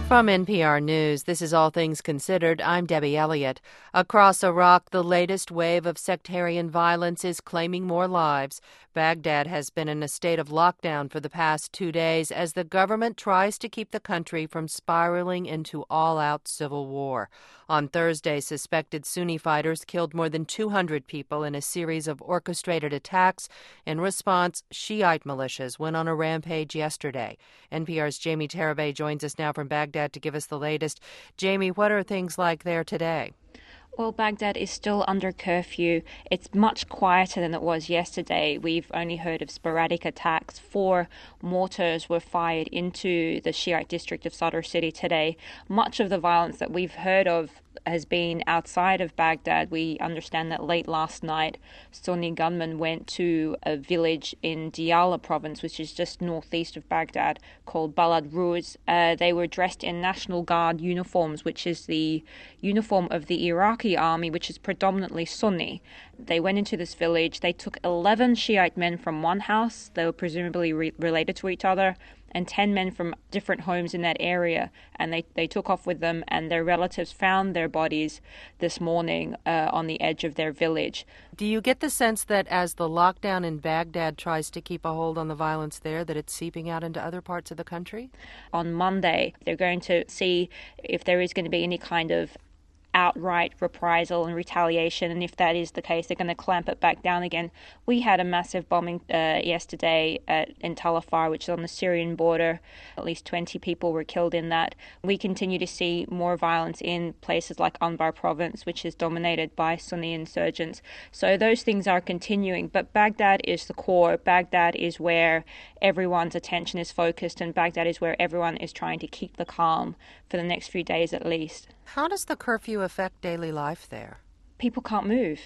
From NPR News, this is All Things Considered. I'm Debbie Elliott. Across Iraq, the latest wave of sectarian violence is claiming more lives. Baghdad has been in a state of lockdown for the past 2 days as the government tries to keep the country from spiraling into all-out civil war. On Thursday, suspected Sunni fighters killed more than 200 people in a series of orchestrated attacks. In response, Shiite militias went on a rampage yesterday. NPR's Jamie Tarabay joins us now from Baghdad to give us the latest. Jamie, what are things like there today? Well, Baghdad is still under curfew. It's much quieter than it was yesterday. We've only heard of sporadic attacks. 4 mortars were fired into the Shiite district of Sadr City today. Much of the violence that we've heard of has been outside of Baghdad. We understand that late last night, Sunni gunmen went to a village in Diyala province, which is just northeast of Baghdad, called Balad Ruz. They were dressed in National Guard uniforms, which is the uniform of the Iraqi army, which is predominantly Sunni. They went into this village. They took 11 Shiite men from one house. They were presumably related to each other, and 10 men from different homes in that area, and they took off with them, and their relatives found their bodies this morning on the edge of their village. Do you get the sense that as the lockdown in Baghdad tries to keep a hold on the violence there, that it's seeping out into other parts of the country? On Monday, they're going to see if there is going to be any kind of outright reprisal and retaliation, and if that is the case, they're going to clamp it back down again. We had a massive bombing yesterday in Tal Afar, which is on the Syrian border. At least 20 people were killed in that. We continue to see more violence in places like Anbar province, which is dominated by Sunni insurgents. So those things are continuing, but Baghdad is the core. Baghdad is where everyone's attention is focused, and Baghdad is where everyone is trying to keep the calm for the next few days at least. How does the curfew affect daily life there? People can't move.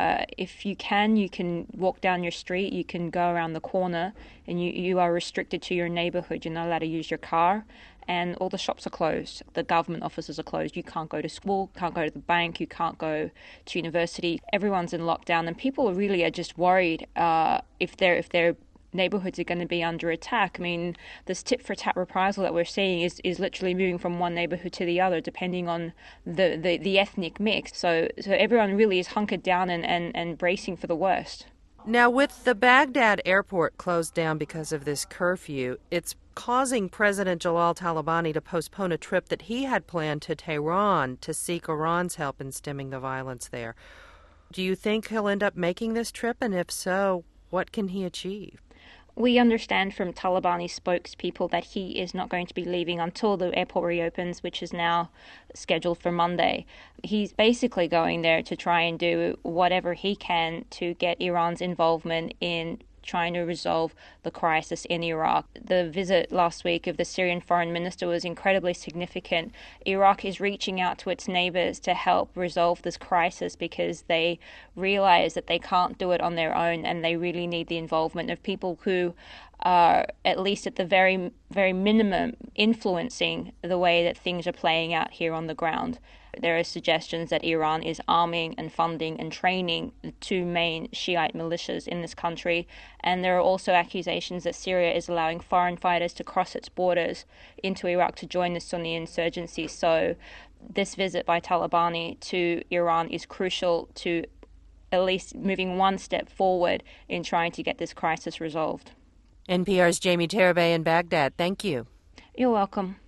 If you can walk down your street, you can go around the corner, and you are restricted to your neighborhood. You're not allowed to use your car, and all the shops are closed. The government offices are closed. You can't go to school, can't go to the bank, you can't go to university. Everyone's in lockdown, and people really are just worried if they're neighborhoods are going to be under attack. I mean, this tit-for-tat reprisal that we're seeing is literally moving from one neighborhood to the other, depending on the ethnic mix. So everyone really is hunkered down and bracing for the worst. Now, with the Baghdad airport closed down because of this curfew, it's causing President Jalal Talabani to postpone a trip that he had planned to Tehran to seek Iran's help in stemming the violence there. Do you think he'll end up making this trip? And if so, what can he achieve? We understand from Talabani spokespeople that he is not going to be leaving until the airport reopens, which is now scheduled for Monday. He's basically going there to try and do whatever he can to get Iran's involvement in trying to resolve the crisis in Iraq. The visit last week of the Syrian foreign minister was incredibly significant. Iraq is reaching out to its neighbors to help resolve this crisis because they realize that they can't do it on their own, and they really need the involvement of people who are, at least at the very, very minimum, influencing the way that things are playing out here on the ground. There are suggestions that Iran is arming and funding and training the 2 main Shiite militias in this country, and there are also accusations that Syria is allowing foreign fighters to cross its borders into Iraq to join the Sunni insurgency. So this visit by Talabani to Iran is crucial to at least moving one step forward in trying to get this crisis resolved. NPR's Jamie Tarabay in Baghdad. Thank you. You're welcome.